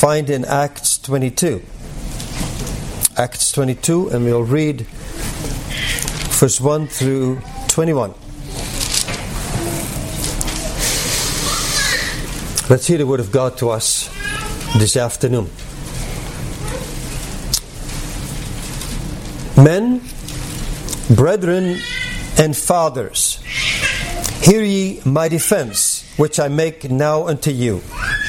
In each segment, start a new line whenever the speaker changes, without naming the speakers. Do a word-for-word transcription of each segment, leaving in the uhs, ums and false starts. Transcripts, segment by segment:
find in Acts twenty-two. Acts twenty-two, and we'll read verse one through twenty-one. Let's hear the word of God to us this afternoon. Men, brethren, and fathers, hear ye my defense, which I make now unto you.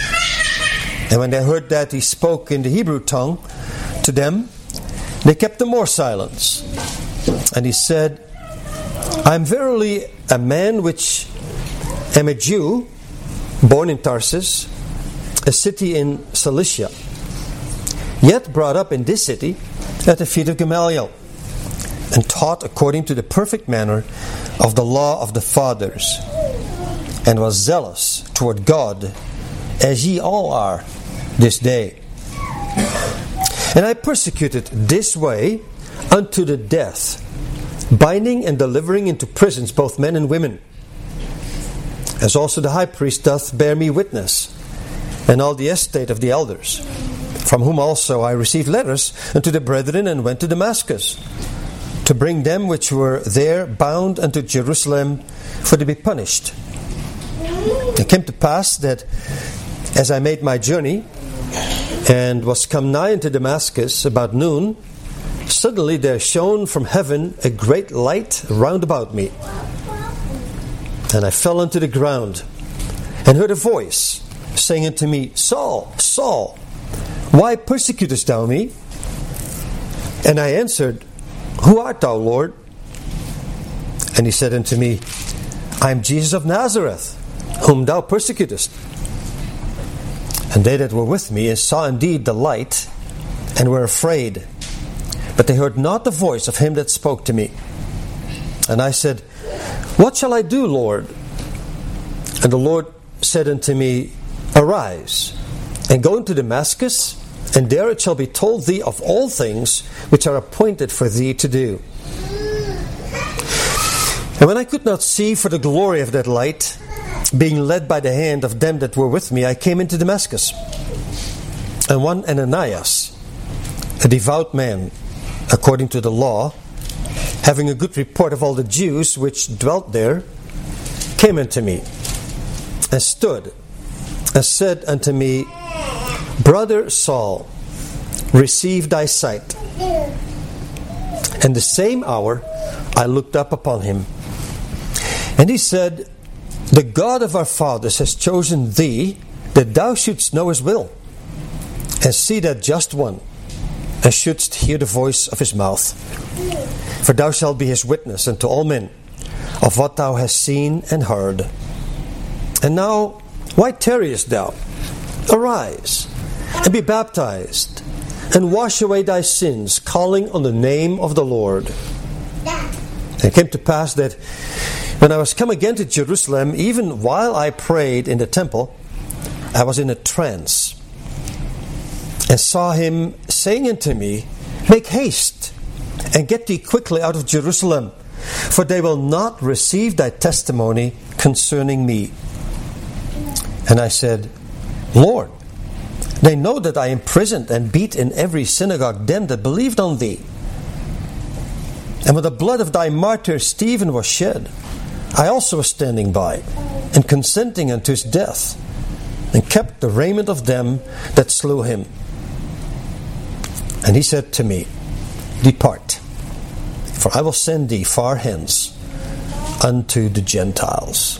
And when they heard that he spoke in the Hebrew tongue to them, they kept the more silence. And he said, I am verily a man which am a Jew, born in Tarsus, a city in Cilicia, yet brought up in this city at the feet of Gamaliel, and taught according to the perfect manner of the law of the fathers, and was zealous toward God, as ye all are this day. And I persecuted this way unto the death, binding and delivering into prisons both men and women, as also the high priest doth bear me witness, and all the estate of the elders, from whom also I received letters unto the brethren, and went to Damascus, to bring them which were there bound unto Jerusalem, for to be punished. It came to pass that, as I made my journey, and was come nigh unto Damascus about noon, suddenly there shone from heaven a great light round about me. And I fell unto the ground, and heard a voice saying unto me, Saul, Saul, why persecutest thou me? And I answered, Who art thou, Lord? And he said unto me, I am Jesus of Nazareth, whom thou persecutest. And they that were with me saw indeed the light, and were afraid, but they heard not the voice of him that spoke to me. And I said, What shall I do, Lord? And the Lord said unto me, Arise, and go into Damascus, and there it shall be told thee of all things which are appointed for thee to do. And when I could not see for the glory of that light, being led by the hand of them that were with me, I came into Damascus. And one Ananias, a devout man, according to the law, having a good report of all the Jews which dwelt there, came unto me, and stood, and said unto me, Brother Saul, receive thy sight. And the same hour I looked up upon him. And he said, The God of our fathers has chosen thee, that thou shouldst know his will, and see that just one, and shouldst hear the voice of his mouth. For thou shalt be his witness unto all men of what thou hast seen and heard. And now, why tarriest thou? Arise, and be baptized, and wash away thy sins, calling on the name of the Lord. And it came to pass that when I was come again to Jerusalem, even while I prayed in the temple, I was in a trance, and saw him saying unto me, Make haste, and get thee quickly out of Jerusalem, for they will not receive thy testimony concerning me. And I said, Lord, they know that I imprisoned and beat in every synagogue them that believed on thee. And when the blood of thy martyr Stephen was shed, I also was standing by, and consenting unto his death, and kept the raiment of them that slew him. And he said to me, Depart, for I will send thee far hence unto the Gentiles.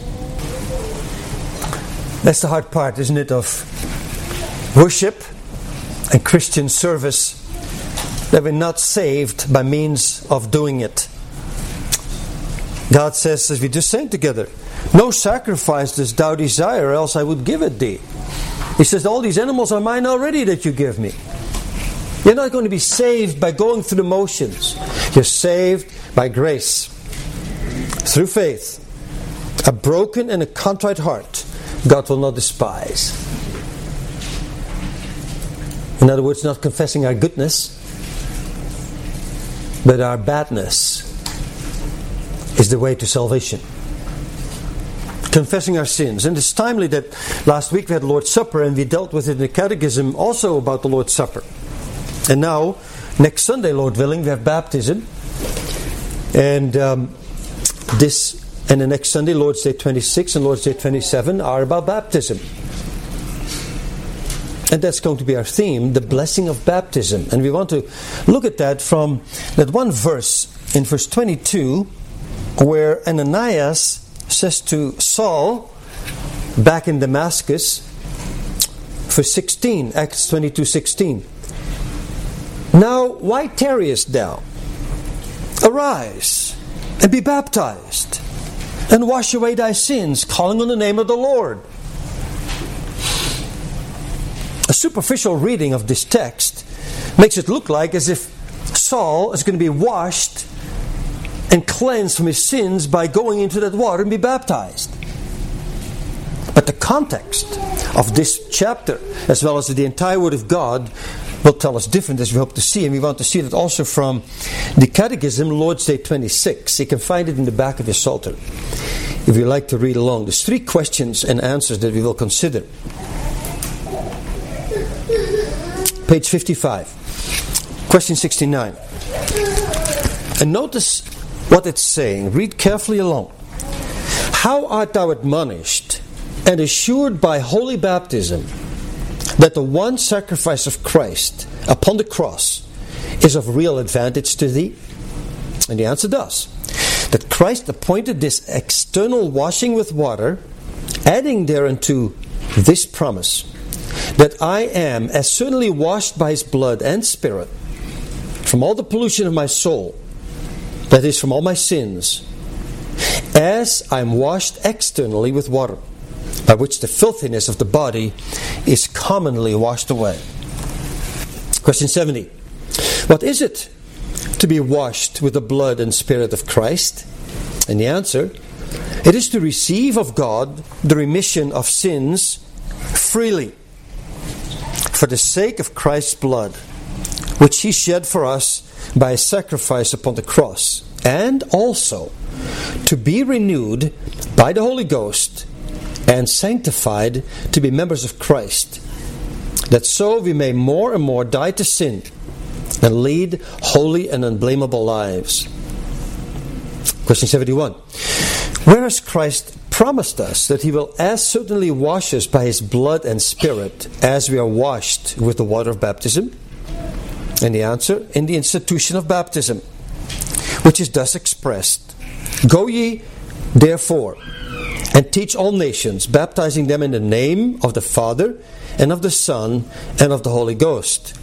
That's the hard part, isn't it, of worship and Christian service, that we're not saved by means of doing it. God says, as we just sang together, no sacrifice dost thou desire, else I would give it thee. He says, all these animals are mine already that you give me. You're not going to be saved by going through the motions. You're saved by grace, through faith. A broken and a contrite heart God will not despise. In other words, not confessing our goodness, but our badness is the way to salvation. confessing our sins. And it's timely that last week we had the Lord's Supper and we dealt with it in the Catechism also about the Lord's Supper. And now, next Sunday, Lord willing, we have baptism. And um, this and the next Sunday, Lord's Day twenty-six and Lord's Day twenty-seven, are about baptism. And that's going to be our theme, the blessing of baptism. And we want to look at that from that one verse in verse twenty-two, where Ananias says to Saul, back in Damascus, verse sixteen, Acts twenty-two sixteen, "Now why tarriest thou? Arise, and be baptized, and wash away thy sins, calling on the name of the Lord." A superficial reading of this text makes it look like as if Saul is going to be washed and cleansed from his sins by going into that water and be baptized. But the context of this chapter, as well as the entire Word of God, will tell us different, as we hope to see. And we want to see that also from the Catechism, Lord's Day twenty-six. You can find it in the back of your Psalter, if you like to read along. There's three questions and answers that we will consider. Page fifty-five. Question sixty-nine. And notice what it's saying. Read carefully along. "How art thou admonished and assured by holy baptism that the one sacrifice of Christ upon the cross is of real advantage to thee?" And the answer does. That Christ appointed this external washing with water, adding thereunto this promise, that I am as certainly washed by His blood and Spirit from all the pollution of my soul, that is, from all my sins, as I am washed externally with water, by which the filthiness of the body is commonly washed away. Question seventy. What is it to be washed with the blood and Spirit of Christ? And the answer, it is to receive of God the remission of sins freely, for the sake of Christ's blood, which He shed for us by a sacrifice upon the cross, and also to be renewed by the Holy Ghost and sanctified to be members of Christ, that so we may more and more die to sin and lead holy and unblameable lives. Question seventy-one. Where has Christ promised us that He will as certainly wash us by His blood and Spirit as we are washed with the water of baptism? And the answer, in the institution of baptism, which is thus expressed: "Go ye therefore and teach all nations, baptizing them in the name of the Father and of the Son and of the Holy Ghost.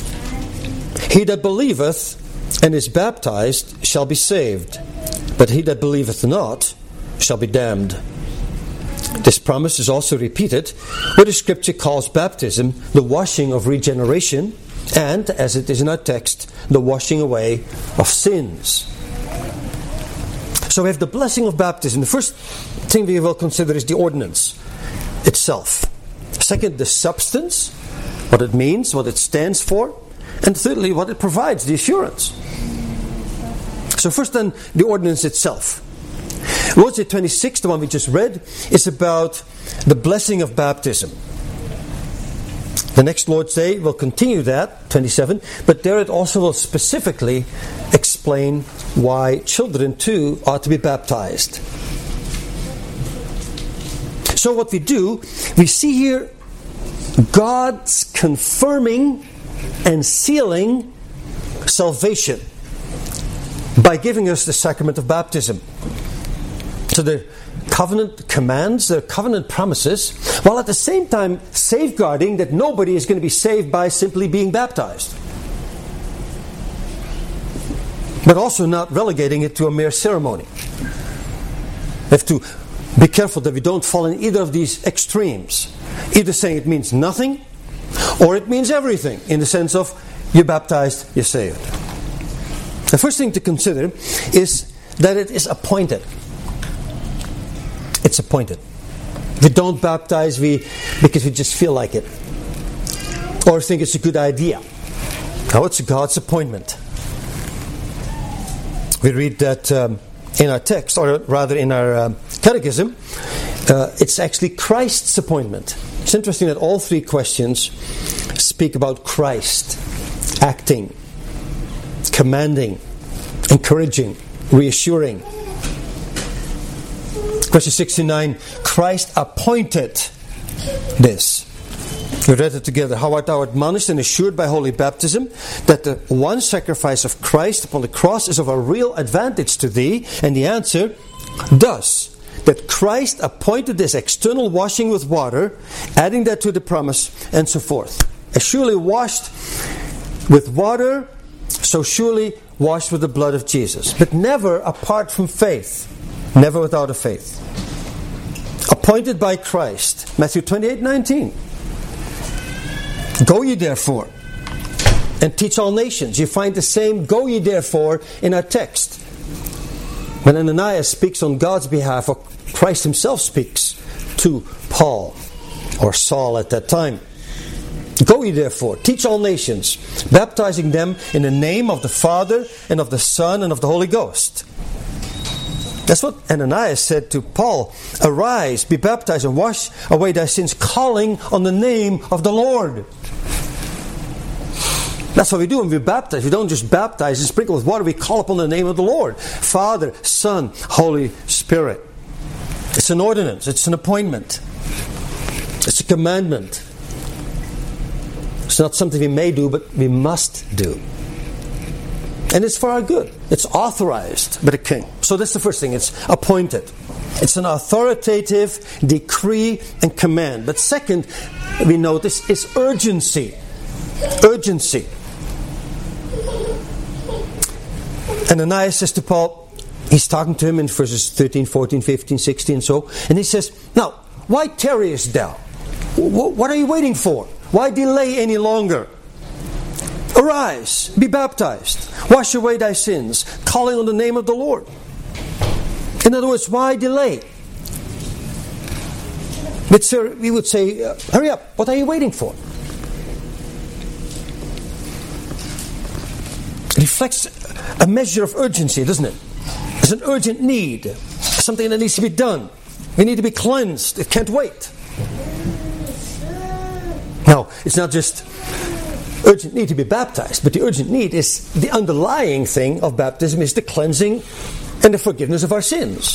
He that believeth and is baptized shall be saved, but he that believeth not shall be damned." This promise is also repeated where the Scripture calls baptism the washing of regeneration, and, as it is in our text, the washing away of sins. So we have the blessing of baptism. The first thing we will consider is the ordinance itself. Second, the substance, what it means, what it stands for. And thirdly, what it provides, the assurance. So first then, the ordinance itself. Lord's Day twenty-six, the one we just read, is about the blessing of baptism. The next Lord's Day will continue that, twenty-seven, but there it also will specifically explain why children too ought to be baptized. So what we do, we see here God's confirming and sealing salvation by giving us the sacrament of baptism. So the covenant commands, the covenant promises, while at the same time safeguarding that nobody is going to be saved by simply being baptized. But also not relegating it to a mere ceremony. We have to be careful that we don't fall in either of these extremes. Either saying it means nothing, or it means everything, in the sense of you're baptized, you're saved. The first thing to consider is that it is appointed. It's appointed. We don't baptize we because we just feel like it, or think it's a good idea. No, it's God's appointment. We read that um, in our text, or rather in our um, catechism, Uh, it's actually Christ's appointment. It's interesting that all three questions speak about Christ acting, commanding, encouraging, reassuring. Question sixty-nine, Christ appointed this. We read it together. How art thou admonished and assured by holy baptism that the one sacrifice of Christ upon the cross is of a real advantage to thee? And the answer, thus, that Christ appointed this external washing with water, adding that to the promise, and so forth. As surely washed with water, so surely washed with the blood of Jesus. But never apart from faith. Never without a faith. Appointed by Christ. Matthew twenty-eight nineteen. Go ye therefore and teach all nations. You find the same go ye therefore in our text. When Ananias speaks on God's behalf, or Christ himself speaks to Paul or Saul at that time. Go ye therefore, teach all nations, baptizing them in the name of the Father and of the Son and of the Holy Ghost. That's what Ananias said to Paul. Arise, be baptized and wash away thy sins, calling on the name of the Lord. That's what we do when we baptize. We don't just baptize and sprinkle with water. We call upon the name of the Lord. Father, Son, Holy Spirit. It's an ordinance. It's an appointment. It's a commandment. It's not something we may do, but we must do. And it's for our good. It's authorized by the king. So that's the first thing. It's appointed. It's an authoritative decree and command. But second, we notice, is urgency. Urgency. Ananias says to Paul, he's talking to him in verses thirteen, fourteen, fifteen, sixteen and so, and he says, now, why tarriest thou? What are you waiting for? Why delay any longer? Arise, be baptized, wash away thy sins, calling on the name of the Lord. In other words, why delay? But sir, we would say, uh, hurry up, what are you waiting for? It reflects a measure of urgency, doesn't it? There's an urgent need, something that needs to be done. We need to be cleansed. It can't wait. Now, it's not just urgent need to be baptized, but the urgent need is the underlying thing of baptism is the cleansing and the forgiveness of our sins.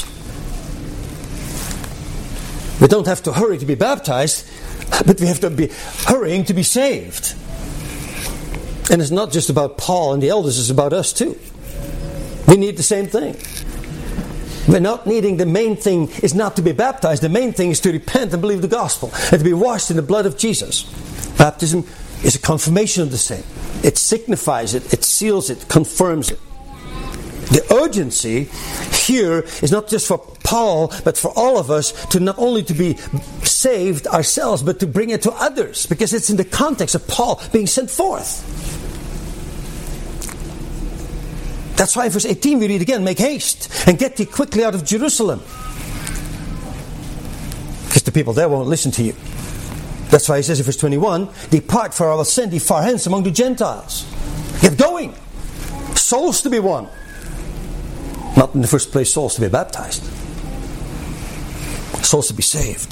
We don't have to hurry to be baptized, but we have to be hurrying to be saved. And it's not just about Paul and the elders, it's about us too. We need the same thing. We're not needing, the main thing is not to be baptized. The main thing is to repent and believe the gospel and to be washed in the blood of Jesus. Baptism is a confirmation of the same. It signifies it, it seals it, confirms it. The urgency here is not just for Paul, but for all of us to not only to be saved ourselves, but to bring it to others, because it's in the context of Paul being sent forth. That's why in verse eighteen we read again, make haste and get thee quickly out of Jerusalem. Because the people there won't listen to you. That's why he says in verse twenty-one, depart, for I will send thee far hence among the Gentiles. Get going. Souls to be won. Not in the first place souls to be baptized. Souls to be saved.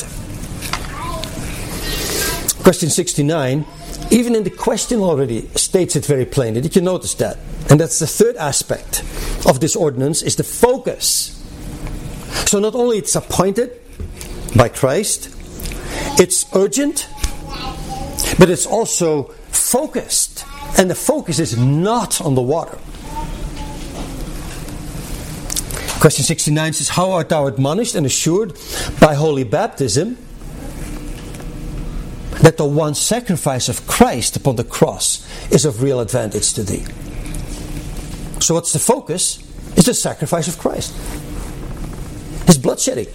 Question sixty-nine, even in the question already states it very plainly. Did you notice that? And that's the third aspect of this ordinance, is the focus. So not only it's appointed by Christ, it's urgent, but it's also focused. And the focus is not on the water. Question sixty-nine says, how art thou admonished and assured by holy baptism that the one sacrifice of Christ upon the cross is of real advantage to thee? So what's the focus? Is the sacrifice of Christ. His blood shedding.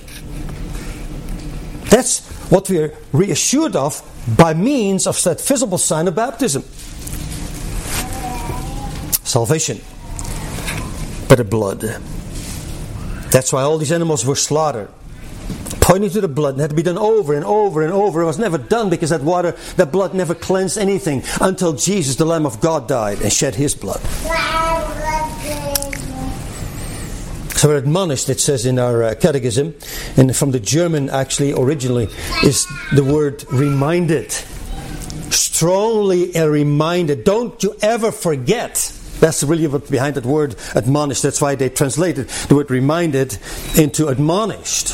That's what we are reassured of by means of that visible sign of baptism. Salvation by the blood. That's why all these animals were slaughtered, pointing to the blood, and had to be done over and over and over. It was never done because that water, that blood never cleansed anything until Jesus, the Lamb of God, died and shed His blood. So we're admonished, it says in our uh, catechism, and from the German actually originally, is the word reminded. Strongly a reminded. Don't you ever forget. That's really what's behind that word admonished. That's why they translated the word reminded into admonished.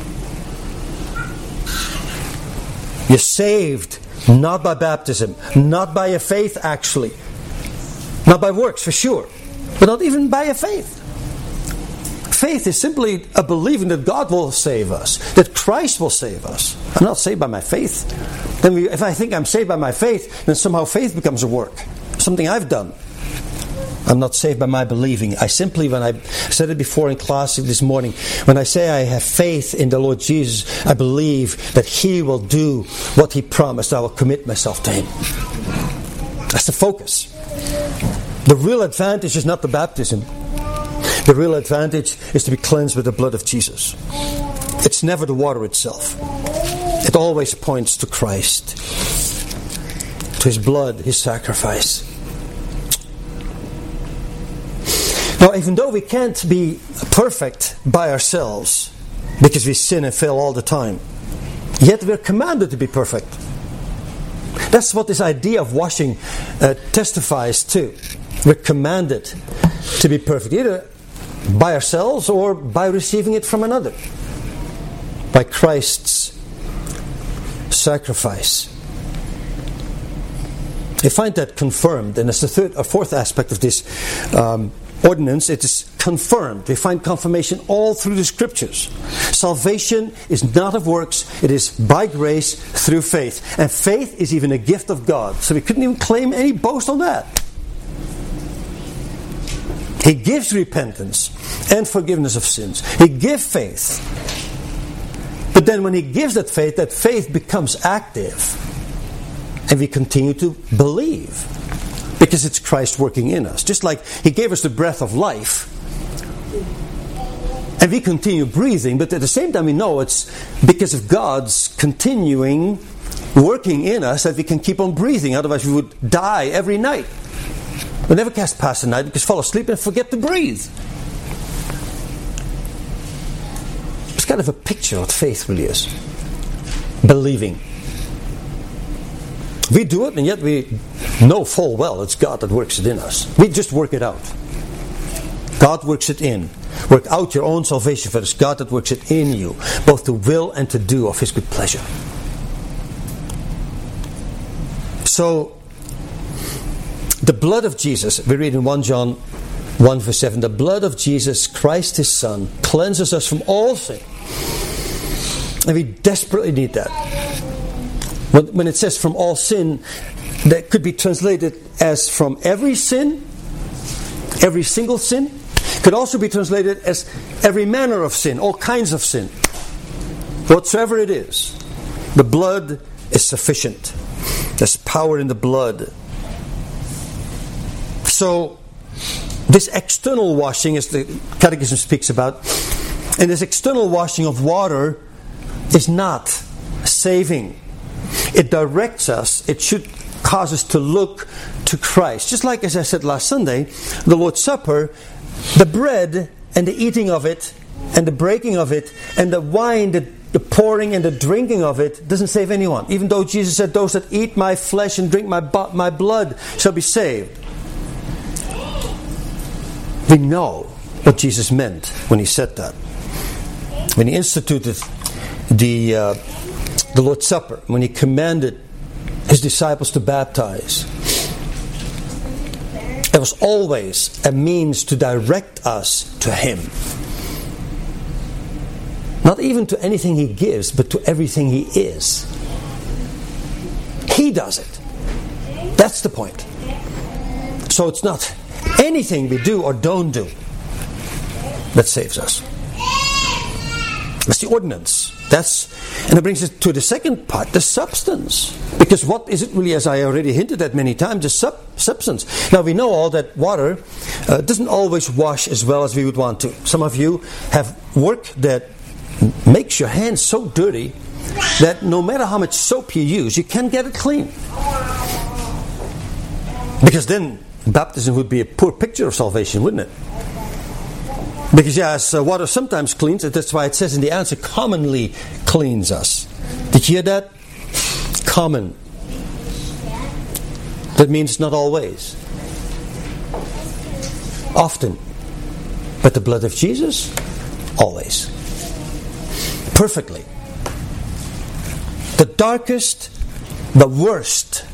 You're saved not by baptism, not by a faith actually, not by works for sure, but not even by a faith. Faith is simply a believing that God will save us, that Christ will save us. I'm not saved by my faith. Then we, if I think I'm saved by my faith, then somehow faith becomes a work, something I've done. I'm not saved by my believing. I simply, when I said it before in class this morning, when I say I have faith in the Lord Jesus, I believe that He will do what He promised. I will commit myself to Him. That's the focus. The real advantage is not the baptism. The real advantage is to be cleansed with the blood of Jesus. It's never the water itself. It always points to Christ, to His blood, His sacrifice. Now, even though we can't be perfect by ourselves, because we sin and fail all the time, yet we're commanded to be perfect. That's what this idea of washing uh, testifies to. We're commanded to be perfect, either by ourselves or by receiving it from another, by Christ's sacrifice. I find that confirmed, and as the third or fourth aspect of this um, ordinance, it is confirmed. We find confirmation all through the Scriptures. Salvation is not of works, it is by grace through faith. And faith is even a gift of God. So we couldn't even claim any boast on that. He gives repentance and forgiveness of sins. He gives faith. But then when He gives that faith, that faith becomes active. And we continue to believe. Because it's Christ working in us. Just like He gave us the breath of life. And we continue breathing, but at the same time we know it's because of God's continuing working in us that we can keep on breathing. Otherwise we would die every night. We'll never cast past the night because fall asleep and forget to breathe. It's kind of a picture of what faith really is. Believing. We do it and yet we know full well it's God that works it in us. We just work it out. God works it in. Work out your own salvation, for it's God that works it in you, both to will and to do of His good pleasure. So, the blood of Jesus, we read in First John one verse seven, the blood of Jesus Christ His Son cleanses us from all sin. And we desperately need that. When it says from all sin, that could be translated as from every sin, every single sin. Could also be translated as every manner of sin, all kinds of sin. Whatsoever it is, the blood is sufficient. There's power in the blood. So, this external washing, as the Catechism speaks about, and this external washing of water is not saving. It directs us, it should cause us to look to Christ. Just like, as I said last Sunday, the Lord's Supper, the bread and the eating of it, and the breaking of it, and the wine, the, the pouring and the drinking of it, doesn't save anyone. Even though Jesus said, those that eat my flesh and drink my, my blood shall be saved. We know what Jesus meant when He said that. When He instituted the uh, the Lord's Supper, when He commanded His disciples to baptize, it was always a means to direct us to Him. Not even to anything He gives, but to everything He is. He does it. That's the point. So it's not anything we do or don't do that saves us. That's the ordinance. That's, and it brings us to the second part, the substance. Because what is it really, as I already hinted at many times, the sub- substance. Now we know all that water uh, doesn't always wash as well as we would want to. Some of you have work that makes your hands so dirty that no matter how much soap you use, you can't get it clean. Because then baptism would be a poor picture of salvation, wouldn't it? Because yes, uh, water sometimes cleans. That's why it says in the answer, commonly cleans us. Did you hear that? Common. That means not always. Often. But the blood of Jesus, always. Perfectly. The darkest, the worst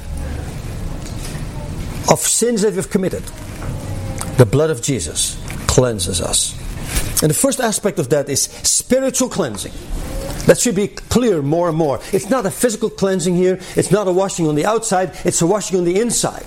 of sins that we've committed, the blood of Jesus cleanses us. And the first aspect of that is spiritual cleansing. That should be clear more and more. It's not a physical cleansing here. It's not a washing on the outside. It's a washing on the inside.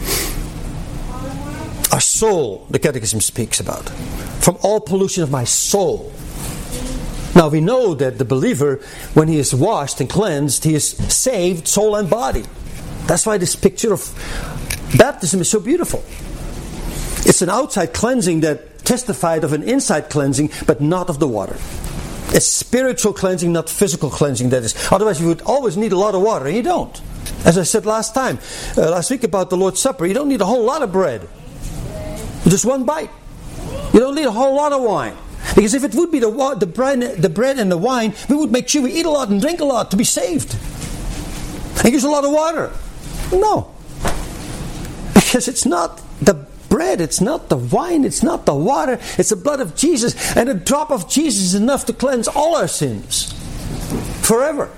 Our soul, the Catechism speaks about. From all pollution of my soul. Now we know that the believer, when he is washed and cleansed, he is saved, soul and body. That's why this picture of baptism is so beautiful. It's an outside cleansing that testified of an inside cleansing, but not of the water. It's spiritual cleansing, not physical cleansing, that is. Otherwise you would always need a lot of water, and you don't. As I said last time, uh, last week about the Lord's Supper, you don't need a whole lot of bread. Just one bite. You don't need a whole lot of wine. Because if it would be the, wa- the, bread, the bread and the wine, we would make sure we eat a lot and drink a lot to be saved. And use a lot of water. No. Because it's not the bread, it's not the wine, it's not the water, it's the blood of Jesus. And a drop of Jesus is enough to cleanse all our sins. Forever.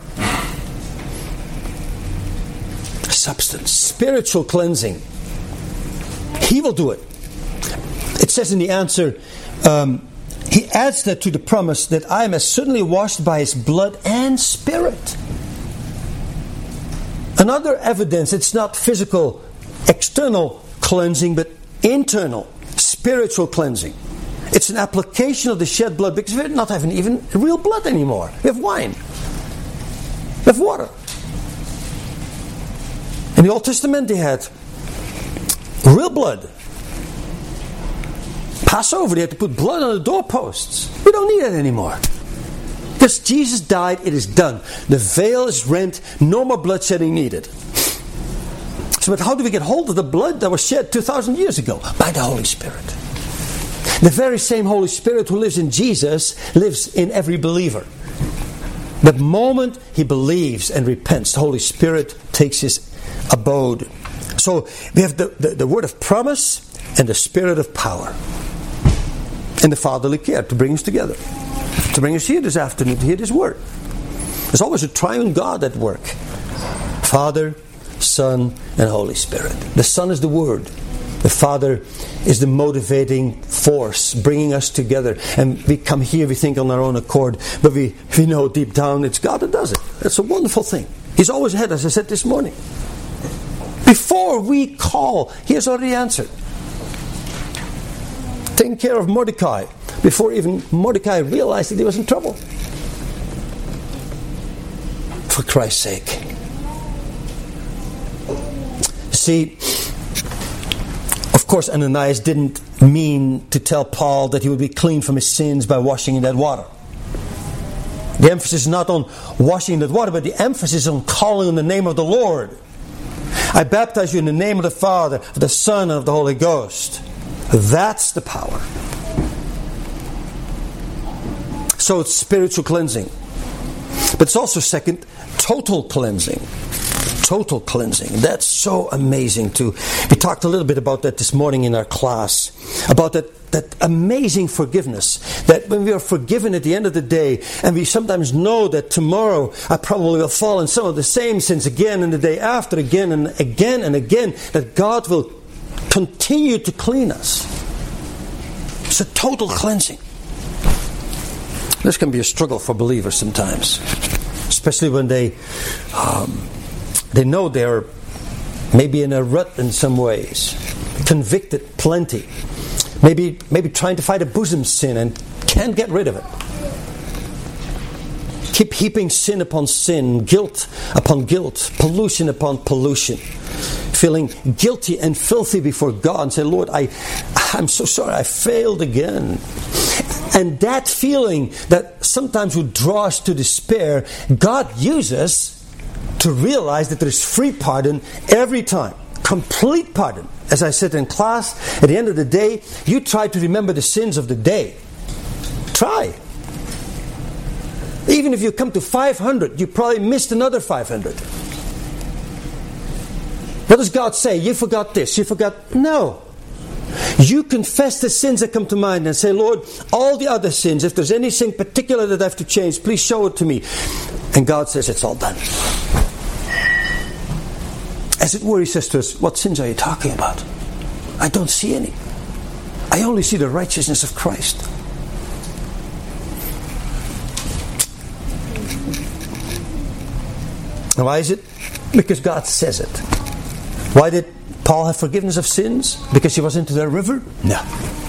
Substance. Spiritual cleansing. He will do it. It says in the answer, um, he adds that to the promise that I am as certainly washed by His blood and Spirit. Another evidence, it's not physical, external cleansing, but internal, spiritual cleansing. It's an application of the shed blood, because we're not having even real blood anymore. We have wine. We have water. In the Old Testament they had real blood. Passover, they had to put blood on the doorposts. We don't need that anymore. Because Jesus died, it is done. The veil is rent, no more bloodshedding needed. So, but how do we get hold of the blood that was shed two thousand years ago? By the Holy Spirit. The very same Holy Spirit who lives in Jesus lives in every believer. The moment he believes and repents, the Holy Spirit takes his abode. So we have the, the, the word of promise and the spirit of power. And the fatherly care to bring us together. To bring us here this afternoon to hear this word. There's always a triune God at work. Father, Son, and Holy Spirit. The Son is the Word. The Father is the motivating force, bringing us together. And we come here, we think on our own accord, but we, we know deep down it's God that does it. That's a wonderful thing. He's always ahead, as I said this morning. Before we call, He has already answered. Taking care of Mordecai before even Mordecai realized that he was in trouble. For Christ's sake. See, of course Ananias didn't mean to tell Paul that he would be clean from his sins by washing in that water. The emphasis is not on washing in that water, but the emphasis is on calling on the name of the Lord. I baptize you in the name of the Father, of the Son, and of the Holy Ghost. That's the power. So it's spiritual cleansing. But it's also, second, total cleansing. Total cleansing. That's so amazing too. We talked a little bit about that this morning in our class. About that, that amazing forgiveness. That when we are forgiven at the end of the day, and we sometimes know that tomorrow I probably will fall in some of the same sins again, and the day after again and again and again, that God will continue to clean us. It's a total cleansing. This can be a struggle for believers sometimes, especially when they um, they know they're maybe in a rut in some ways, convicted plenty, maybe maybe trying to fight a bosom sin and can't get rid of it. Keep heaping sin upon sin, guilt upon guilt, pollution upon pollution. Feeling guilty and filthy before God and say, Lord, I, I'm so sorry, I failed again. And that feeling that sometimes would draw us to despair, God uses to realize that there is free pardon every time. Complete pardon. As I said in class, at the end of the day, you try to remember the sins of the day. Try. Even if you come to five hundred, you probably missed another five hundred. What does God say? You forgot this, you forgot... No. You confess the sins that come to mind and say, Lord, all the other sins, if there's anything particular that I have to change, please show it to me. And God says, it's all done. As it were, He says to us, what sins are you talking about? I don't see any. I only see the righteousness of Christ. And why is it? Because God says it. Why did Paul have forgiveness of sins? Because he was into the river? No.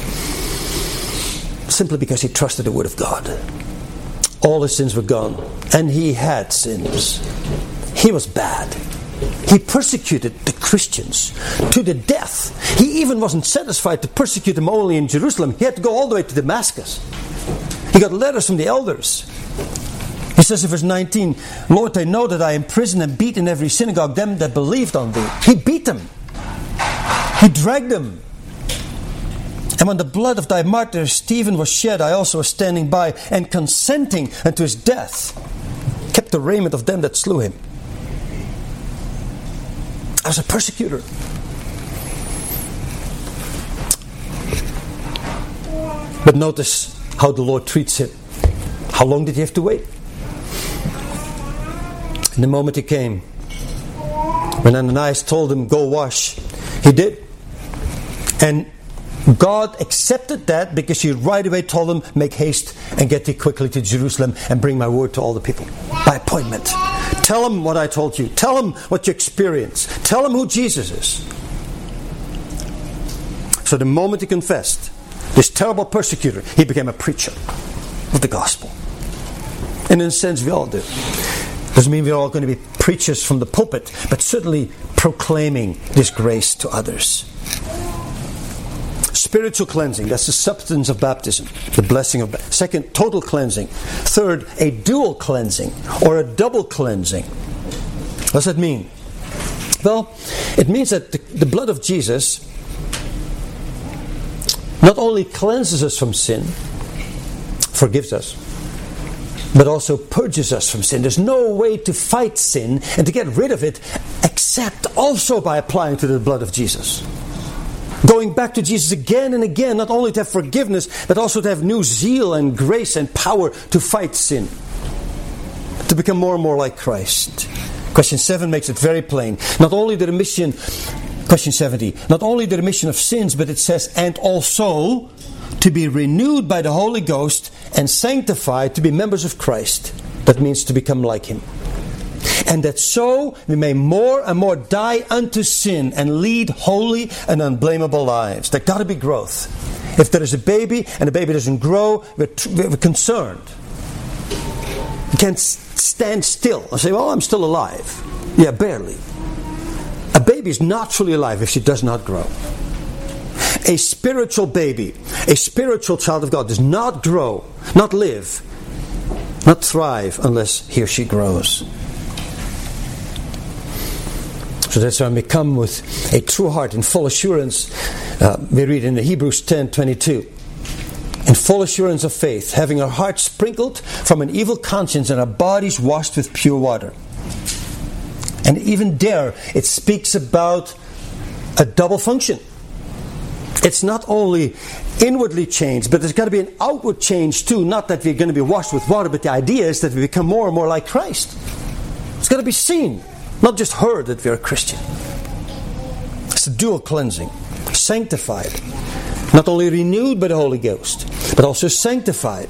Simply because he trusted the Word of God. All his sins were gone. And he had sins. He was bad. He persecuted the Christians to the death. He even wasn't satisfied to persecute them only in Jerusalem. He had to go all the way to Damascus. He got letters from the elders. He says in verse nineteen, Lord, they know that I imprison and beat in every synagogue them that believed on Thee. He beat them. He dragged them. And when the blood of Thy martyr Stephen was shed, I also was standing by and consenting unto his death, kept the raiment of them that slew him. I was a persecutor. But notice how the Lord treats him. How long did he have to wait? And the moment he came, when Ananias told him, go wash, he did. And God accepted that because He right away told him, make haste and get thee quickly to Jerusalem and bring my word to all the people. By appointment. Tell them what I told you. Tell them what you experienced. Tell them who Jesus is. So the moment he confessed, this terrible persecutor, he became a preacher of the gospel. And in a sense we all do. Doesn't mean we're all going to be preachers from the pulpit, but certainly proclaiming this grace to others. Spiritual cleansing, that's the substance of baptism, the blessing of baptism. Second, total cleansing. Third, a dual cleansing or a double cleansing. What does that mean? Well, it means that the, the blood of Jesus not only cleanses us from sin, forgives us, but also purges us from sin. There's no way to fight sin and to get rid of it except also by applying to the blood of Jesus. Going back to Jesus again and again, not only to have forgiveness, but also to have new zeal and grace and power to fight sin. To become more and more like Christ. Question seven makes it very plain. Not only the remission, question seventy, not only the remission of sins, but it says, and also to be renewed by the Holy Ghost and sanctified to be members of Christ. That means to become like Him. And that so we may more and more die unto sin and lead holy and unblameable lives. There got to be growth. If there is a baby and the baby doesn't grow, we're, tr- we're concerned. You can't stand still and say, well, I'm still alive. Yeah, barely. A baby is not truly alive if she does not grow. A spiritual baby, a spiritual child of God does not grow, not live, not thrive unless he or she grows. So that's why we come with a true heart in full assurance. Uh, we read in the Hebrews ten twenty-two. In full assurance of faith, having our hearts sprinkled from an evil conscience and our bodies washed with pure water. And even there, it speaks about a double function. It's not only inwardly changed, but there's got to be an outward change too. Not that we're going to be washed with water, but the idea is that we become more and more like Christ. It's got to be seen, not just heard that we're a Christian. It's a dual cleansing. Sanctified. Not only renewed by the Holy Ghost, but also sanctified.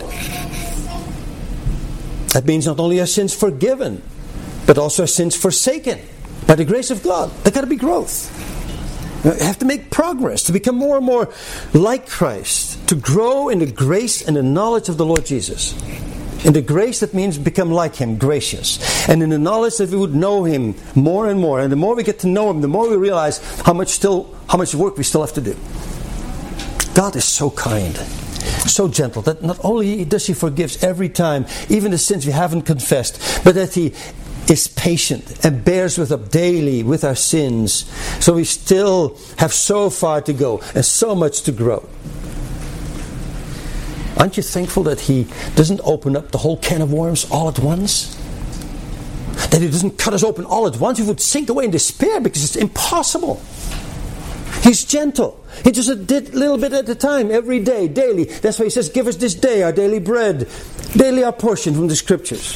That means not only our sins forgiven, but also our sins forsaken by the grace of God. There's got to be growth. You have to make progress to become more and more like Christ, to grow in the grace and the knowledge of the Lord Jesus. In the grace, that means become like Him, gracious. And in the knowledge that we would know Him more and more. And the more we get to know Him, the more we realize how much still, how much work we still have to do. God is so kind, so gentle, that not only does He forgive every time, even the sins we haven't confessed, but that He is patient and bears with us daily with our sins. So we still have so far to go and so much to grow. Aren't you thankful that He doesn't open up the whole can of worms all at once? That He doesn't cut us open all at once? We would sink away in despair because it's impossible. He's gentle. He just did a little bit at a time, every day, daily. That's why He says, give us this day our daily bread. Daily our portion from the Scriptures.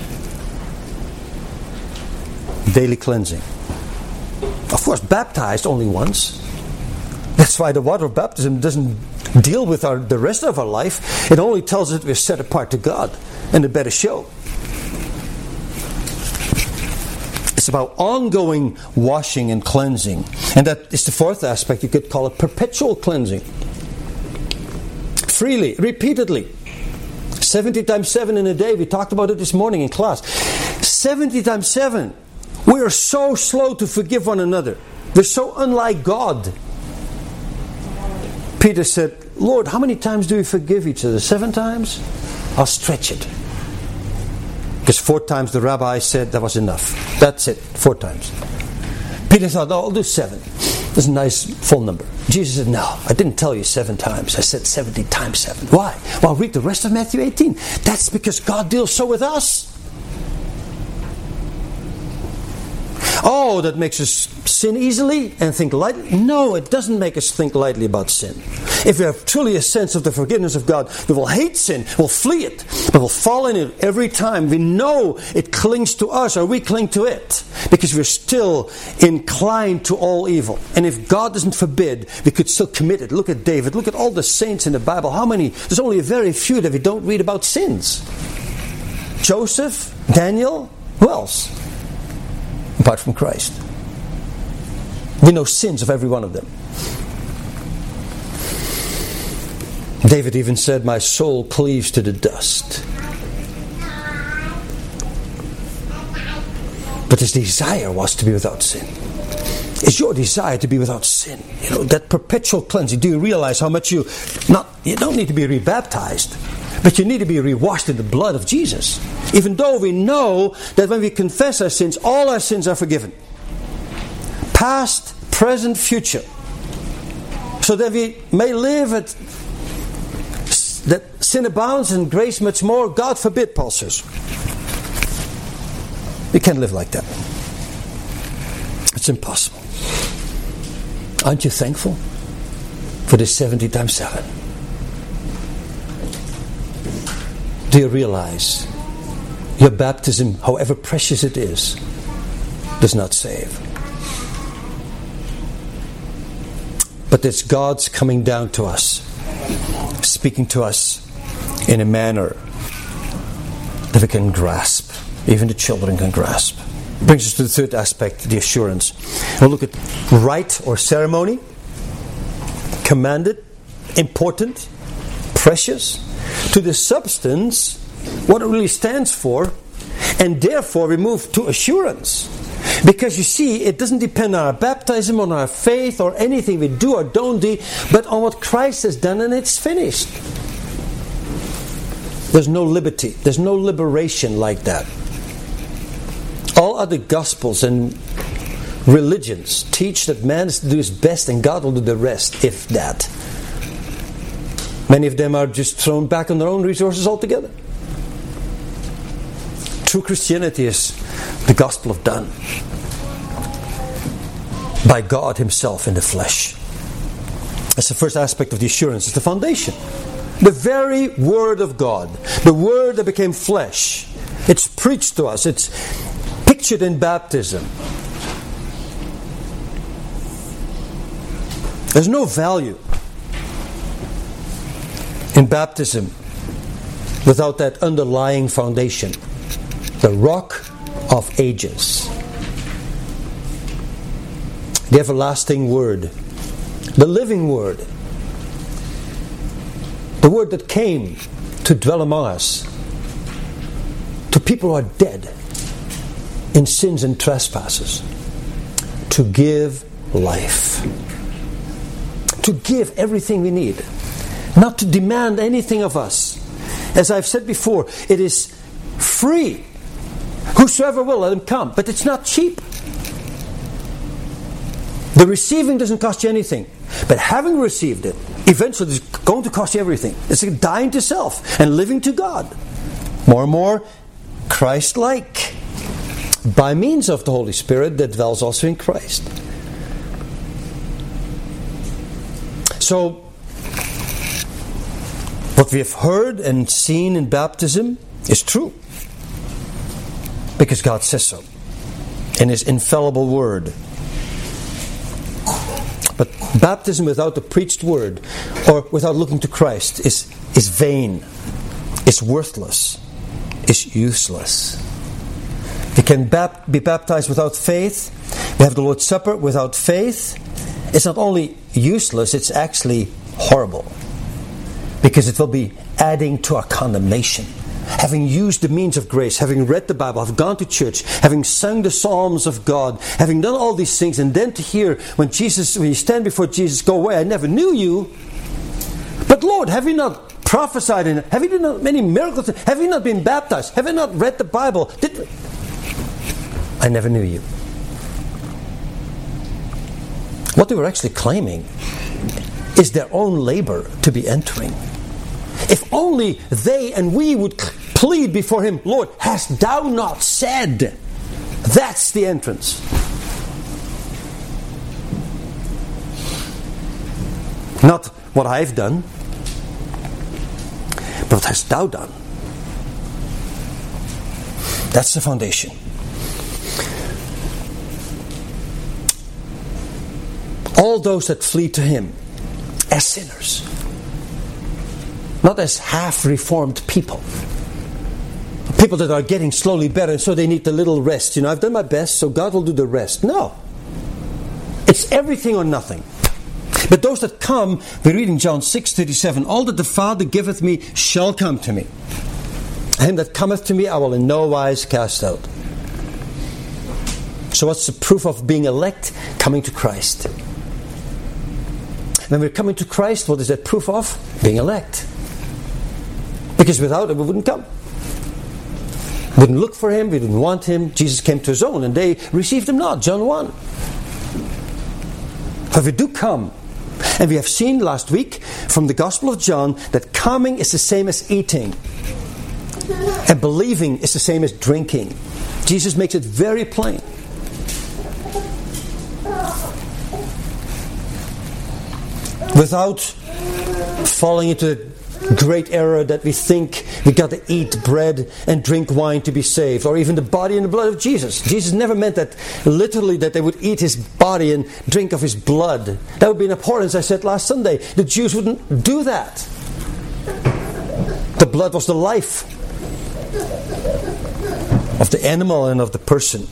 Daily cleansing. Of course, baptized only once. That's why the water of baptism doesn't deal with our, the rest of our life. It only tells us that we're set apart to God and a better show. It's about ongoing washing and cleansing. And that is the fourth aspect. You could call it perpetual cleansing. Freely, repeatedly. seventy times seven in a day. We talked about it this morning in class. seventy times seven. We are so slow to forgive one another. We're so unlike God. Peter said, Lord, how many times do we forgive each other? Seven times? I'll stretch it. Because four times the rabbi said that was enough. That's it. Four times. Peter thought, no, I'll do seven. That's a nice full number. Jesus said, no, I didn't tell you seven times. I said seventy times seven. Why? Well, read the rest of Matthew eighteen. That's because God deals so with us. Oh, that makes us sin easily and think lightly? No, it doesn't make us think lightly about sin. If we have truly a sense of the forgiveness of God, we will hate sin, we'll flee it, but we'll fall in it every time. We know it clings to us or we cling to it because we're still inclined to all evil. And if God doesn't forbid, we could still commit it. Look at David, look at all the saints in the Bible. How many? There's only a very few that we don't read about sins. Joseph, Daniel, who else? Apart from Christ. We know sins of every one of them. David even said, my soul cleaves to the dust. But his desire was to be without sin. It's your desire to be without sin. You know, that perpetual cleansing. Do you realize how much you... not? You don't need to be rebaptized, but you need to be rewashed in the blood of Jesus. Even though we know that when we confess our sins, all our sins are forgiven. Past, present, future. So that we may live at... that sin abounds and grace much more. God forbid, Paul says. You can't live like that. It's impossible. Aren't you thankful for this seventy times seven? Do you realize your baptism, however precious it is, does not save? But it's God's coming down to us, speaking to us in a manner that we can grasp. Even the children can grasp. Brings us to the third aspect, the assurance. We'll look at rite or ceremony, commanded, important, precious, to the substance, what it really stands for, and therefore we move to assurance. Because you see, it doesn't depend on our baptism, on our faith, or anything we do or don't do, but on what Christ has done, and it's finished. There's no liberty, there's no liberation like that. All other gospels and religions teach that man is to do his best and God will do the rest, if that. Many of them are just thrown back on their own resources altogether. True Christianity is the gospel of done. By God Himself in the flesh. That's the first aspect of the assurance. It's the foundation. The very Word of God. The Word that became flesh. It's preached to us. It's pictured in baptism. There's no value in baptism without that underlying foundation. The rock of ages. The everlasting Word. The living Word. The Word that came to dwell among us. To people who are dead in sins and trespasses. To give life. To give everything we need. Not to demand anything of us. As I've said before, it is free. Whosoever will, let him come. But it's not cheap. The receiving doesn't cost you anything. But having received it, eventually it's going to cost you everything. It's like dying to self and living to God. More and more Christ-like. By means of the Holy Spirit that dwells also in Christ. So, what we have heard and seen in baptism is true. Because God says so. In His infallible word. But baptism without the preached word, or without looking to Christ, is, is vain, is worthless, is useless. We can bap- be baptized without faith. We have the Lord's Supper without faith. It's not only useless, it's actually horrible. Because it will be adding to our condemnation. Having used the means of grace, having read the Bible, having gone to church, having sung the Psalms of God, having done all these things, and then to hear when Jesus, when you stand before Jesus, go away, I never knew you. But Lord, have you not prophesied in it? Have you done not many miracles? Have you not been baptized? Have you not read the Bible? Did... I never knew you. What they were actually claiming is their own labor to be entering. If only they and we would plead before Him, Lord, hast Thou not said? That's the entrance. Not what I've done, but what hast Thou done? That's the foundation. All those that flee to Him as sinners, not as half-reformed people. People that are getting slowly better, and so they need a little rest. You know, I've done my best, so God will do the rest. No. It's everything or nothing. But those that come, we read in John six thirty-seven, all that the Father giveth me shall come to me. Him that cometh to me I will in no wise cast out. So what's the proof of being elect? Coming to Christ. When we're coming to Christ, what is that proof of? Being elect. Because without it, we wouldn't come. We wouldn't look for Him, we didn't want Him. Jesus came to His own, and they received Him not. John one. But we do come. And we have seen last week from the Gospel of John that coming is the same as eating. And believing is the same as drinking. Jesus makes it very plain. Without falling into the great error that we think we got to eat bread and drink wine to be saved, or even the body and the blood of Jesus. Jesus never meant that literally that they would eat His body and drink of His blood. That would be an abhorrence, I said last Sunday. The Jews wouldn't do that. The blood was the life of the animal and of the person.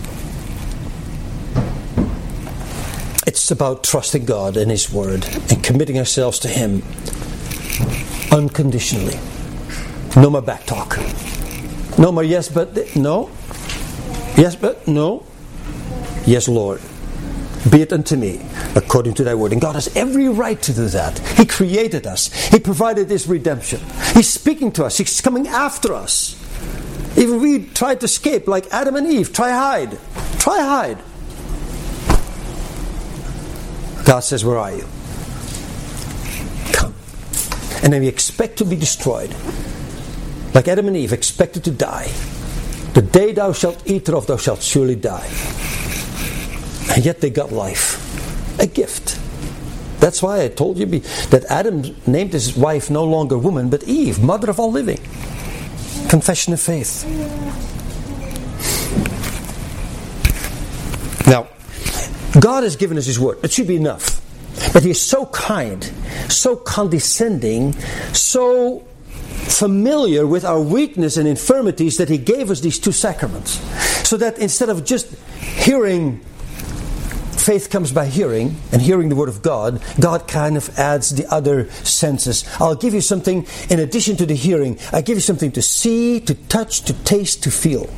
It's about trusting God and His Word and committing ourselves to Him unconditionally. No more back talk. No more yes but th- no. Yes but no. Yes Lord. Be it unto me according to Thy word. And God has every right to do that. He created us. He provided this redemption. He's speaking to us. He's coming after us. Even we tried to escape like Adam and Eve. Try hide. Try hide. God says, where are you? Come. And then we expect to be destroyed. Like Adam and Eve expected to die. The day thou shalt eat thereof, thou shalt surely die. And yet they got life. A gift. That's why I told you that Adam named his wife no longer woman, but Eve, mother of all living. Confession of faith. Now, God has given us His word. It should be enough. But He is so kind, so condescending, so familiar with our weakness and infirmities that He gave us these two sacraments. So that instead of just hearing, faith comes by hearing, and hearing the Word of God, God kind of adds the other senses. I'll give you something in addition to the hearing. I give you something to see, to touch, to taste, to feel.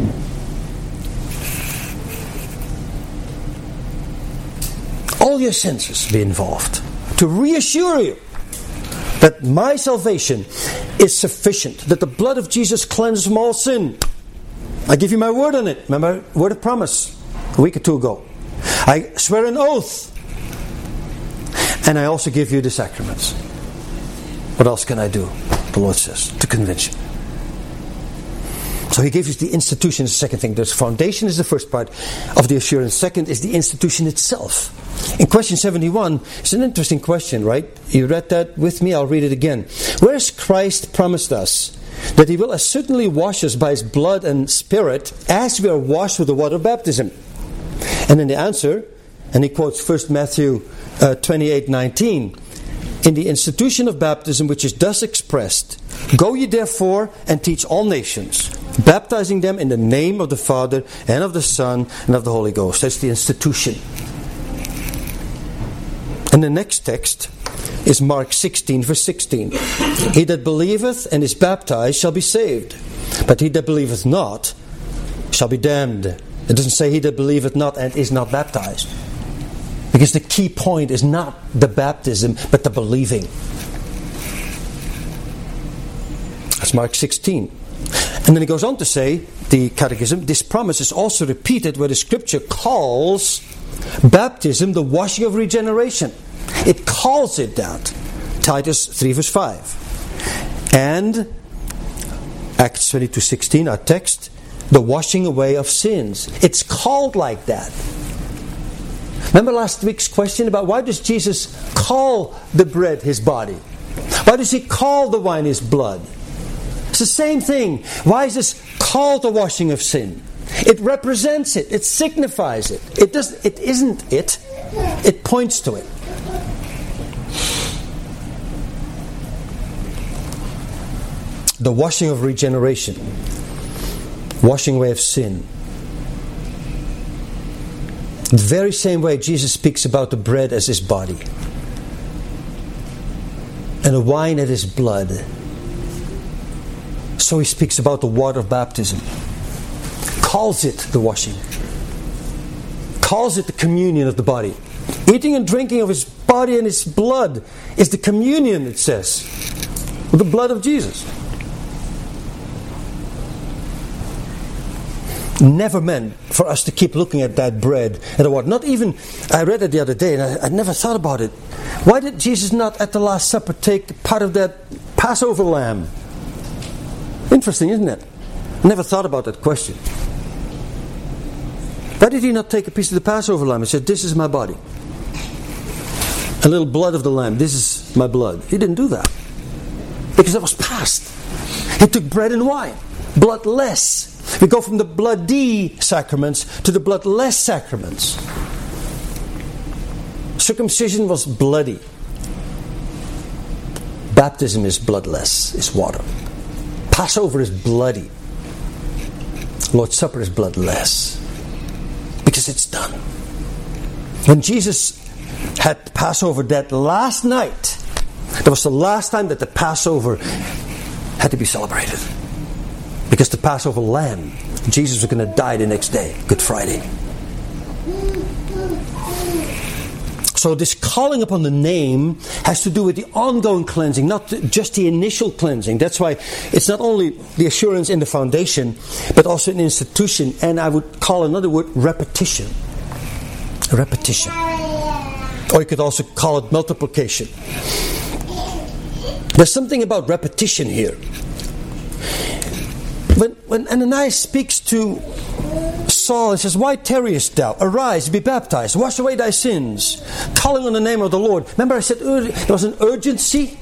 All your senses be involved to reassure you that my salvation is sufficient, that the blood of Jesus cleanses from all sin. I give you my word on it, my word of promise a week or two ago. I swear an oath. And I also give you the sacraments. What else can I do? The Lord says, to convince you. So He gave us the institution, the second thing. The foundation is the first part of the assurance. Second is the institution itself. In question seventy-one, it's an interesting question, right? You read that with me? I'll read it again. Where has Christ promised us that He will as certainly wash us by His blood and Spirit as we are washed with the water of baptism? And then the answer, and he quotes First Matthew uh, twenty-eight nineteen. In the institution of baptism, which is thus expressed, go ye therefore and teach all nations, baptizing them in the name of the Father and of the Son and of the Holy Ghost. That's the institution. And the next text is Mark sixteen verse sixteen. He that believeth and is baptized shall be saved, but he that believeth not shall be damned. It doesn't say he that believeth not and is not baptized. Because the key point is not the baptism, but the believing. That's Mark sixteen. And then he goes on to say, the Catechism, this promise is also repeated where the Scripture calls baptism the washing of regeneration. It calls it that. Titus three verse five. And Acts twenty-two sixteen, our text, the washing away of sins. It's called like that. Remember last week's question about why does Jesus call the bread His body? Why does He call the wine His blood? It's the same thing. Why is this called the washing of sin? It represents it. It signifies it. It doesn't. It isn't it. It points to it. The washing of regeneration. Washing away of sin. The very same way Jesus speaks about the bread as His body. And the wine as His blood. So He speaks about the water of baptism. Calls it the washing. Calls it the communion of the body. Eating and drinking of His body and His blood is the communion, it says, with the blood of Jesus. Never meant for us to keep looking at that bread and the water. Not even, I read it the other day and I, I never thought about it. Why did Jesus not at the Last Supper take part of that Passover lamb? Interesting, isn't it? I never thought about that question. Why did He not take a piece of the Passover lamb and said, this is my body? A little blood of the lamb, this is my blood. He didn't do that. Because that was past. He took bread and wine. Bloodless. We go from the bloody sacraments to the bloodless sacraments. Circumcision was bloody. Baptism is bloodless, is water. Passover is bloody. Lord's Supper is bloodless. Because it's done. When Jesus had Passover that last night, that was the last time that the Passover had to be celebrated. Because the Passover lamb, Jesus was going to die the next day, Good Friday. So this calling upon the name has to do with the ongoing cleansing, not just the initial cleansing. That's why it's not only the assurance in the foundation, but also an institution, and I would call another word repetition. Repetition. Or you could also call it multiplication. There's something about repetition here. When, when Ananias speaks to Saul and says, why tarriest thou? Arise, be baptized, wash away thy sins, calling on the name of the Lord. Remember I said ur- there was an urgency?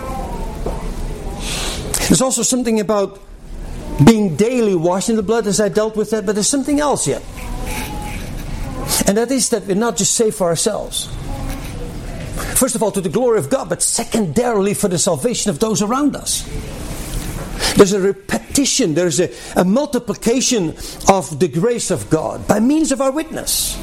There's also something about being daily washed in the blood, as I dealt with that, but there's something else yet. And that is that we're not just saved for ourselves. First of all, to the glory of God, but secondarily for the salvation of those around us. There's a repetition, there's a, a multiplication of the grace of God by means of our witness.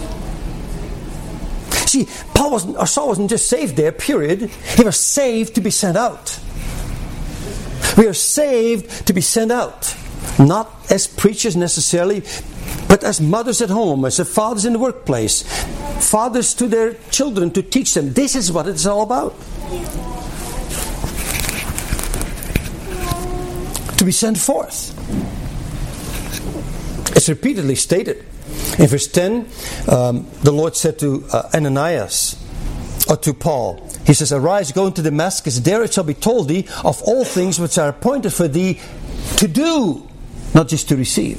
See, Paul wasn't, or Saul wasn't just saved there, period. He was saved to be sent out. We are saved to be sent out. Not as preachers necessarily, but as mothers at home, as fathers in the workplace, fathers to their children to teach them. This is what it's all about. To be sent forth. It's repeatedly stated In verse ten, um, the Lord said to uh, Ananias, or to Paul, He says, "Arise, go into Damascus, there it shall be told thee of all things which are appointed for thee to do," not just to receive.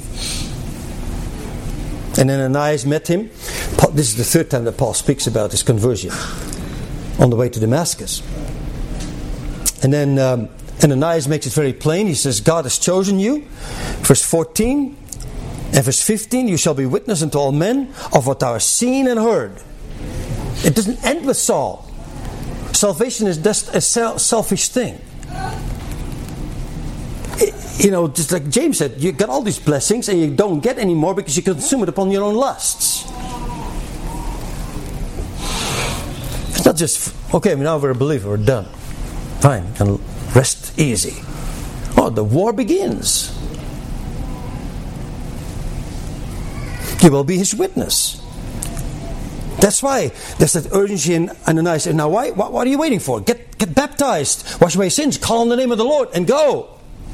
And then Ananias met him. This is the third time that Paul speaks about his conversion on the way to Damascus. And then um, Ananias makes it very plain. He says, "God has chosen you." Verse fourteen and verse fifteen, "You shall be witness unto all men of what thou hast seen and heard." It doesn't end with Saul. Salvation is just a selfish thing. It, you know, just like James said, you got all these blessings and you don't get any more because you consume it upon your own lusts. It's not just, okay, now we're a believer, we're done. Fine, and rest easy. Oh, the war begins. You will be his witness. That's why there's that urgency in Ananias. Now, why? What, what are you waiting for? Get get baptized, wash away sins, call on the name of the Lord, and go.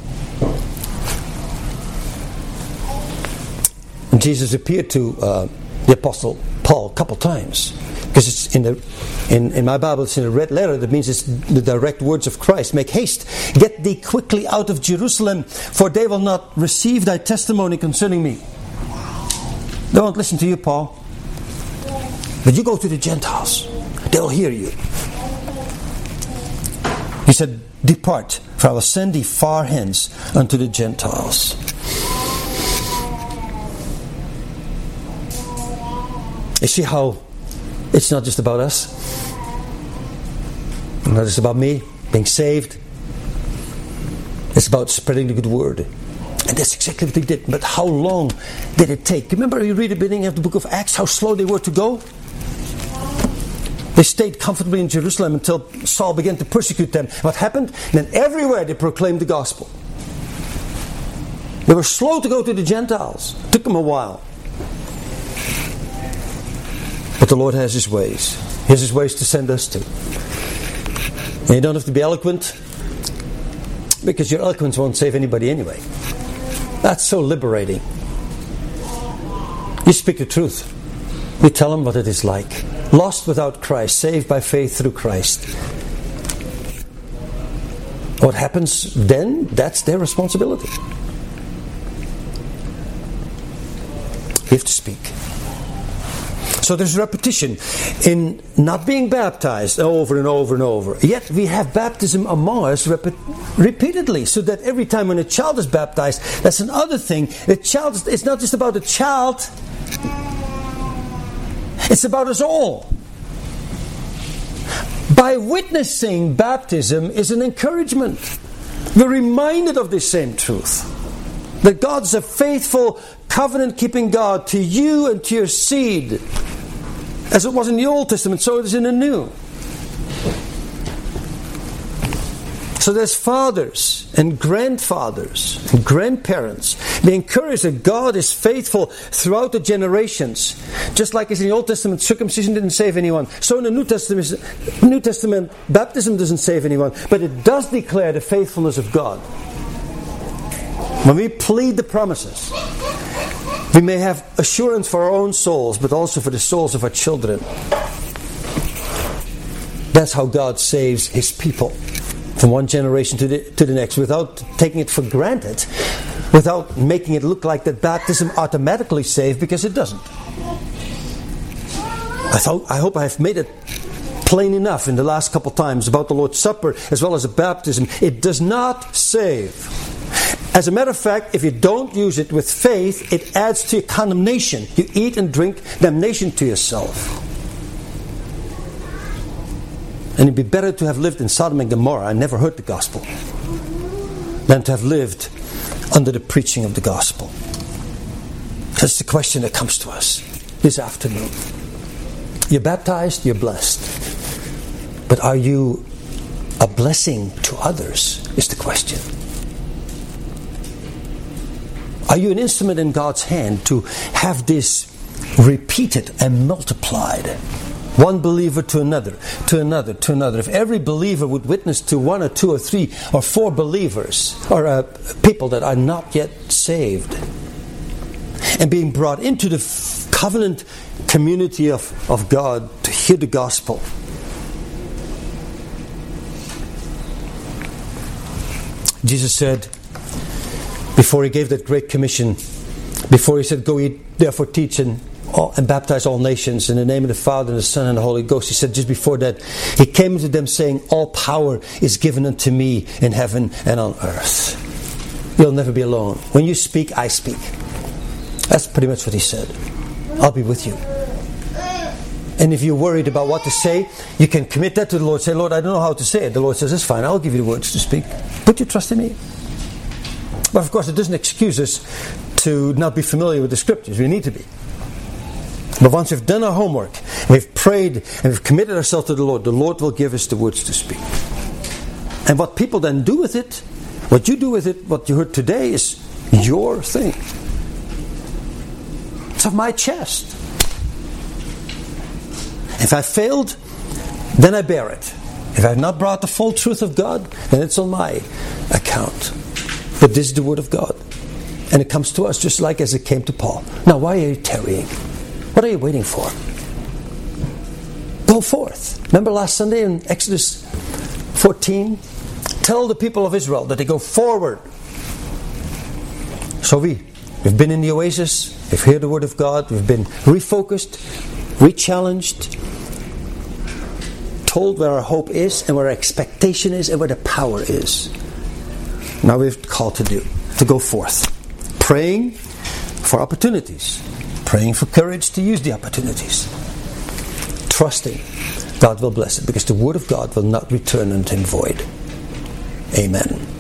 And Jesus appeared to uh, the Apostle Paul a couple times, because it's in the in, in my Bible it's in a red letter. That means it's the direct words of Christ. "Make haste, get thee quickly out of Jerusalem, for they will not receive thy testimony concerning me." They won't listen to you, Paul. But you go to the Gentiles. They'll hear you. He said, "Depart, for I will send thee far hence unto the Gentiles." You see how it's not just about us. Not just about me being saved. It's about spreading the good word. And that's exactly what they did. But how long did it take? Remember, you read the beginning of the book of Acts, how slow they were to go? They stayed comfortably in Jerusalem until Saul began to persecute them. What happened? And then everywhere they proclaimed the gospel. They were slow to go to the Gentiles. It took them a while. But the Lord has His ways. He has His ways to send us to. And you don't have to be eloquent, because your eloquence won't save anybody anyway. That's so liberating. You speak the truth. You tell them what it is like. Lost without Christ, saved by faith through Christ. What happens then, that's their responsibility. You have to speak. So there's repetition in not being baptized over and over and over. Yet we have baptism among us rep- repeatedly, so that every time when a child is baptized, that's another thing. The child, it's not just about the child. It's about us all. By witnessing baptism is an encouragement. We're reminded of this same truth. That God is a faithful, covenant-keeping God to you and to your seed. As it was in the Old Testament, so it is in the New. So there's fathers and grandfathers and grandparents. They encourage that God is faithful throughout the generations. Just like as in the Old Testament, circumcision didn't save anyone. So in the New Testament, New Testament, baptism doesn't save anyone. But it does declare the faithfulness of God. When we plead the promises, we may have assurance for our own souls, but also for the souls of our children. That's how God saves His people. From one generation to the, to the next, without taking it for granted, without making it look like that baptism automatically saved, because it doesn't. I thought, I hope I have made it plain enough in the last couple times about the Lord's Supper as well as the baptism. It does not save. As a matter of fact, if you don't use it with faith, it adds to your condemnation. You eat and drink damnation to yourself. And it'd be better to have lived in Sodom and Gomorrah and never heard the gospel than to have lived under the preaching of the gospel. That's the question that comes to us this afternoon. You're baptized, you're blessed. But are you a blessing to others, is the question. Are you an instrument in God's hand to have this repeated and multiplied? One believer to another, to another, to another. If every believer would witness to one or two or three or four believers, or uh, people that are not yet saved, and being brought into the f- covenant community of, of God to hear the gospel. Jesus said, before he gave that great commission, before he said, go ye therefore teach and, all, and baptize all nations in the name of the Father and the Son and the Holy Ghost, he said just before that, he came to them saying, all power is given unto me in heaven and on earth. You'll never be alone. When you speak, I speak. That's pretty much what he said. I'll be with you. And if you're worried about what to say, you can commit that to the Lord. Say, Lord, I don't know how to say it. The Lord says, it's fine. I'll give you the words to speak. Put your trust in me. But of course, it doesn't excuse us to not be familiar with the Scriptures. We need to be. But once we've done our homework, we've prayed, and we've committed ourselves to the Lord, the Lord will give us the words to speak. And what people then do with it, what you do with it, what you heard today is your thing. It's of my chest. If I failed, then I bear it. If I have not brought the full truth of God, then it's on my account. But this is the Word of God. And it comes to us just like as it came to Paul. Now, why are you tarrying? What are you waiting for? Go forth. Remember last Sunday in Exodus fourteen? Tell the people of Israel that they go forward. So we, we've been in the oasis, we've heard the Word of God, we've been refocused, re-challenged, told where our hope is and where our expectation is and where the power is. Now we're called to do, to go forth. Praying for opportunities. Praying for courage to use the opportunities. Trusting God will bless it, because the Word of God will not return unto Him void. Amen.